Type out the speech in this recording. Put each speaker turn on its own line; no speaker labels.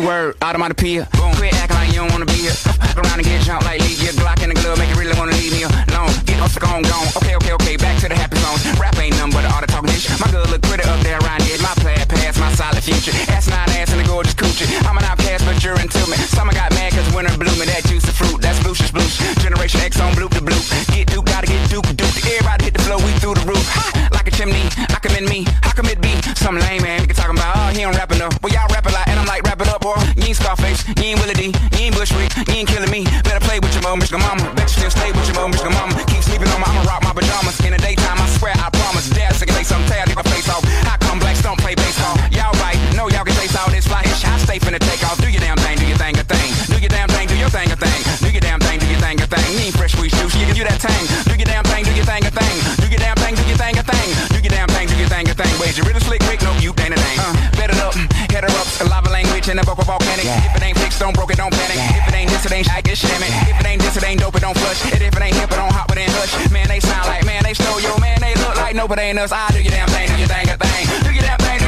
word, automatopoeia. Boom. Quit acting like you don't wanna be here. Fuck around and get jumped like leave your Glock in the glove, make you really wanna leave me alone. Get off the gone. Okay, back to the happy zone. Rap ain't nothing but an art of talking shit. My good look pretty up there around here. My plaid past, my solid future. Asinine ass and the gorgeous coochie. I'm an outcast, but you're into me. Summer got mad cause winter blooming. That juicy fruit, that's blucious blues. Generation X on bloop to bloop. Get duke, gotta get duke. Everybody hit the floor, we through the roof. Ha! Like a chimney, I commend me. How come it be? Some lame man, nigga talking about, oh, he don't rap enough. Well, y'all rap a lot, and I'm like, wrap it up, boy. You ain't Scarface, you ain't Willie D, you ain't Bushwick, you ain't killing me. Better play with your mom, Michigan mama. Bet you still stay with your mom, Michigan mama. Keep sleeping on me, I'ma rock my pajamas. In the daytime, I swear, I promise. Dad, sick say something, tear my face off. How come blacks don't play baseball? Y'all right, know y'all can taste all this fly. I stay finna take off. Do your damn thing, do your thing, a thing. Do your damn thing, do your thing, a thing. Do your damn thing, do your thing, a thing. You ain't fresh squeeze juice, you can do that tang. Do your damn thing, do your thing, a thing. Do your damn thing, do your thing, a thing. Do your damn thing, do your thing, a thing. Wait, you really slick, quick? No, you ain't a thing. Bet it up, head her up, a lava language and a vocal volcanic. If it ain't fixed, don't broke it, don't panic. If it ain't this, it ain't I get shamming. If it ain't this, it ain't dope, it don't flush. And if it ain't hip, it don't hop, it ain't hush. Man, they sound like, man, they stole yo, man, they look like no, but ain't us. I do your damn thing, do your thing, a thing. Do your damn thing.